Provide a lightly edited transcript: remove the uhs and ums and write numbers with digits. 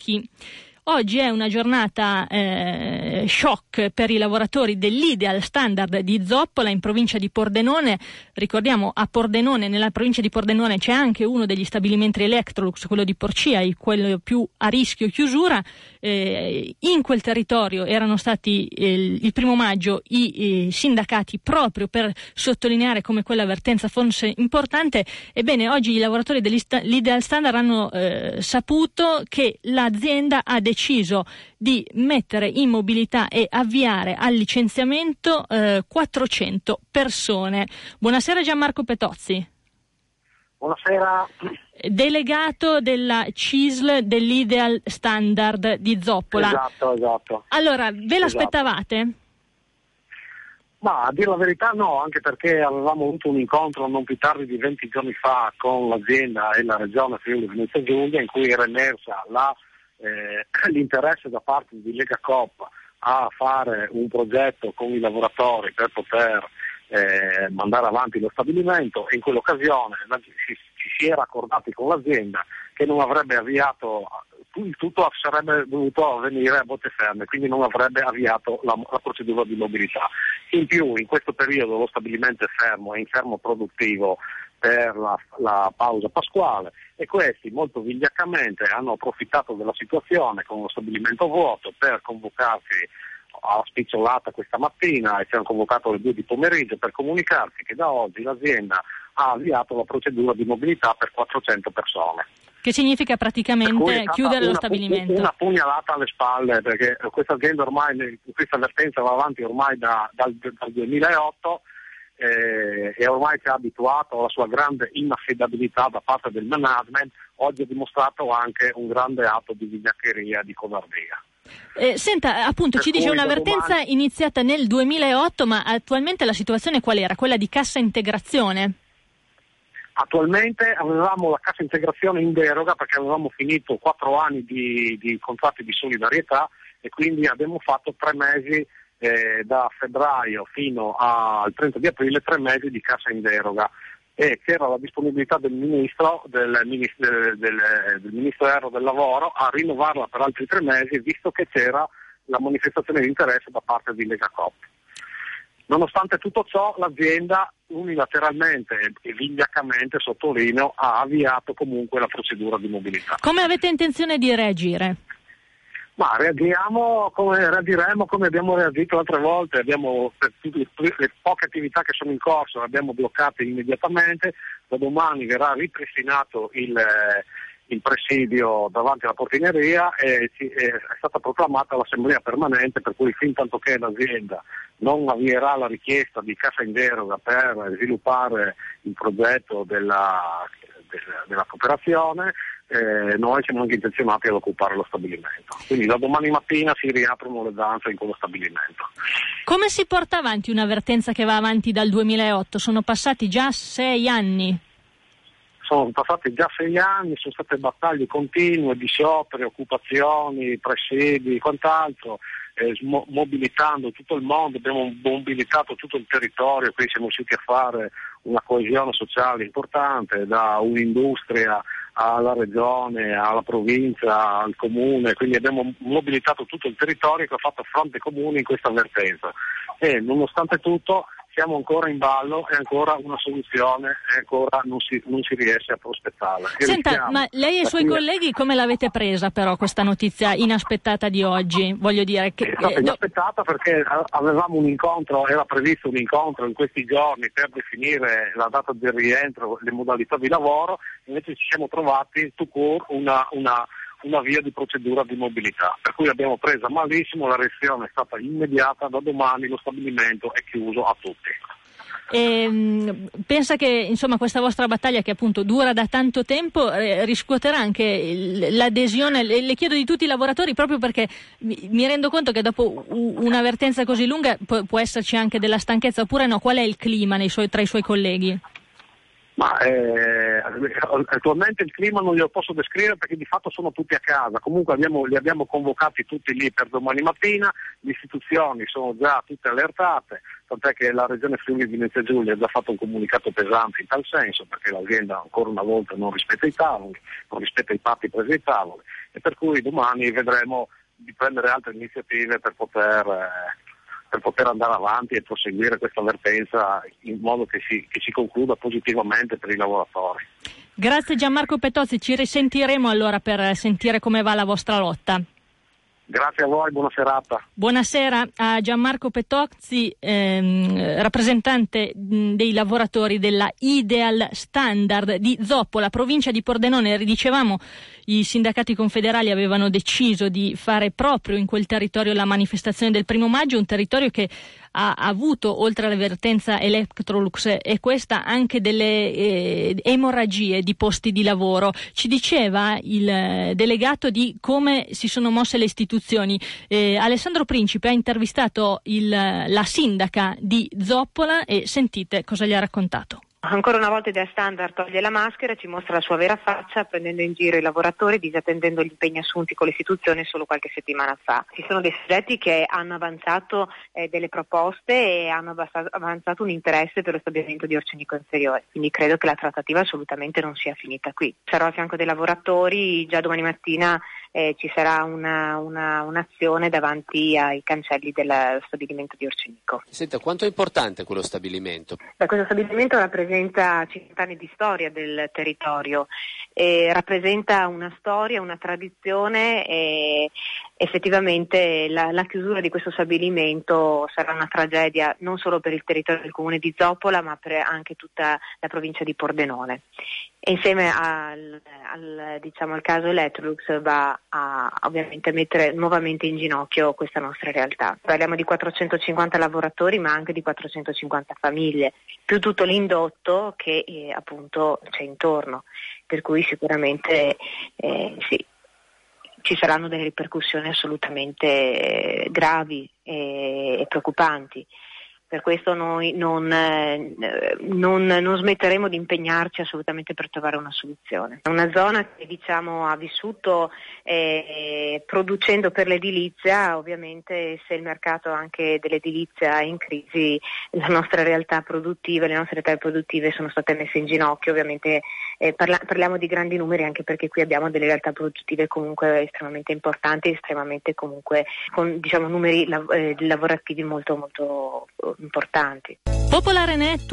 blocchi. Oggi è una giornata shock per i lavoratori dell'Ideal Standard di Zoppola in provincia di Pordenone. Ricordiamo, a Pordenone, nella provincia di Pordenone, c'è anche uno degli stabilimenti Electrolux, quello di Porcia, quello più a rischio chiusura. In quel territorio erano stati il 1° maggio i sindacati proprio per sottolineare come quell'avvertenza fosse importante. Ebbene, oggi i lavoratori dell'Ideal Standard hanno saputo che l'azienda ha deciso di mettere in mobilità e avviare al licenziamento 400 persone. Buonasera Gianmarco Petozzi. Buonasera. Delegato della CISL dell'Ideal Standard di Zoppola. Esatto. Allora, ve l'aspettavate? Ma a dire la verità no, anche perché avevamo avuto un incontro non più tardi di 20 giorni fa con l'azienda e la regione Friuli Venezia Giulia, in cui era emersa l'interesse da parte di Lega Coop a fare un progetto con i lavoratori per poter mandare avanti lo stabilimento, e in quell'occasione ci si era accordati con l'azienda che non avrebbe avviato, il tutto sarebbe dovuto avvenire a botte ferme, quindi non avrebbe avviato la procedura di mobilità. In più, in questo periodo lo stabilimento è fermo, è in fermo produttivo per la pausa pasquale, e questi molto vigliaccamente hanno approfittato della situazione con lo stabilimento vuoto per convocarsi a spicciolata questa mattina, e ci hanno convocato alle 2 di pomeriggio per comunicarci che da oggi l'azienda ha avviato la procedura di mobilità per 400 persone. Che significa praticamente chiudere lo stabilimento? Una pugnalata alle spalle, perché questa azienda ormai, questa avvertenza va avanti ormai dal 2008, e ormai si è abituato alla sua grande inaffidabilità da parte del management. Oggi ha dimostrato anche un grande atto di vigliaccheria e di codardia. Senta, appunto, ci dice un'avvertenza iniziata nel 2008, ma attualmente la situazione qual era? Quella di cassa integrazione? Attualmente avevamo la cassa integrazione in deroga perché avevamo finito 4 anni di contratti di solidarietà, e quindi abbiamo fatto 3 mesi da febbraio fino al 30 di aprile, 3 mesi di cassa in deroga, e c'era la disponibilità del Ministero del Lavoro a rinnovarla per altri 3 mesi, visto che c'era la manifestazione di interesse da parte di Lega Coop. Nonostante tutto ciò, l'azienda unilateralmente e vigliaccamente, sottolineo, ha avviato comunque la procedura di mobilità. Come avete intenzione di reagire? Ma reagiremo come abbiamo reagito altre volte. Abbiamo, per tutte le poche attività che sono in corso, le abbiamo bloccate immediatamente. Da domani verrà ripristinato il presidio davanti alla portineria, e è stata proclamata l'assemblea permanente, per cui fin tanto che l'azienda non avvierà la richiesta di cassa in deroga per sviluppare il progetto della cooperazione, noi siamo anche intenzionati ad occupare lo stabilimento. Quindi da domani mattina si riaprono le danze in quello stabilimento. Come si porta avanti un'avvertenza che va avanti dal 2008? Sono passati già 6 anni. Sono passati già 6 anni, sono state battaglie continue di scioperi, occupazioni, presidi, quant'altro, mobilitando tutto il mondo. Abbiamo mobilitato tutto il territorio, quindi siamo riusciti a fare una coesione sociale importante, da un'industria alla regione, alla provincia, al comune, quindi abbiamo mobilitato tutto il territorio che ha fatto fronte comune in questa avvertenza, e nonostante tutto siamo ancora in ballo, e ancora una soluzione e ancora non si riesce a prospettarla. Senta, ma lei e i suoi colleghi come l'avete presa però questa notizia inaspettata di oggi? Voglio dire che è stata inaspettata perché avevamo un incontro, era previsto un incontro in questi giorni per definire la data del rientro, le modalità di lavoro, invece ci siamo trovati tout court una via di procedura di mobilità, per cui l'abbiamo presa malissimo. La reazione è stata immediata: da domani lo stabilimento è chiuso a tutti. Pensa che insomma questa vostra battaglia, che appunto dura da tanto tempo, riscuoterà anche l'adesione? Le chiedo di tutti i lavoratori, proprio perché mi rendo conto che dopo un'avvertenza così lunga può esserci anche della stanchezza, oppure no? Qual è il clima tra i suoi colleghi? Ma attualmente il clima non glielo posso descrivere perché di fatto sono tutti a casa, comunque li abbiamo convocati tutti lì per domani mattina, le istituzioni sono già tutte allertate, tant'è che la Regione Friuli Venezia Giulia ha già fatto un comunicato pesante in tal senso, perché l'azienda ancora una volta non rispetta i tavoli, non rispetta i patti presi ai tavoli, e per cui domani vedremo di prendere altre iniziative per poter andare avanti e proseguire questa vertenza in modo che si concluda positivamente per i lavoratori. Grazie Gianmarco Petozzi, ci risentiremo allora per sentire come va la vostra lotta. Grazie a voi, buona serata. Buonasera a Gianmarco Petozzi, rappresentante dei lavoratori della Ideal Standard di Zoppola, provincia di Pordenone. Dicevamo, i sindacati confederali avevano deciso di fare proprio in quel territorio la manifestazione del 1° maggio, un territorio che ha avuto, oltre alla vertenza Electrolux e questa, anche delle emorragie di posti di lavoro. Ci diceva il delegato di come si sono mosse le istituzioni. Alessandro Principe ha intervistato la sindaca di Zoppola e sentite cosa gli ha raccontato. Ancora una volta Ideal Standard toglie la maschera, ci mostra la sua vera faccia, prendendo in giro i lavoratori, disattendendo gli impegni assunti con le istituzioni solo qualche settimana fa. Ci sono dei soggetti che hanno avanzato delle proposte e hanno avanzato un interesse per lo stabilimento di Orcenico Inferiore, quindi credo che la trattativa assolutamente non sia finita qui. Sarò a fianco dei lavoratori, già domani mattina ci sarà un'azione davanti ai cancelli del stabilimento di Orcenico. Senta, quanto è importante quello stabilimento? Questo stabilimento rappresenta 50 anni di storia del territorio, rappresenta una storia, una tradizione e effettivamente la chiusura di questo stabilimento sarà una tragedia non solo per il territorio del comune di Zoppola ma per anche tutta la provincia di Pordenone. E insieme al caso Electrolux va a ovviamente mettere nuovamente in ginocchio questa nostra realtà. Parliamo di 450 lavoratori ma anche di 450 famiglie, più tutto l'indotto che appunto c'è intorno, per cui sicuramente sì, ci saranno delle ripercussioni assolutamente gravi e preoccupanti. Per questo noi non smetteremo di impegnarci assolutamente per trovare una soluzione. È una zona che ha vissuto producendo per l'edilizia, ovviamente se il mercato anche dell'edilizia è in crisi, la nostra realtà produttiva, le nostre realtà produttive sono state messe in ginocchio, ovviamente parliamo di grandi numeri anche perché qui abbiamo delle realtà produttive comunque estremamente importanti, estremamente comunque con numeri lavorativi molto molto importanti. Popolare Net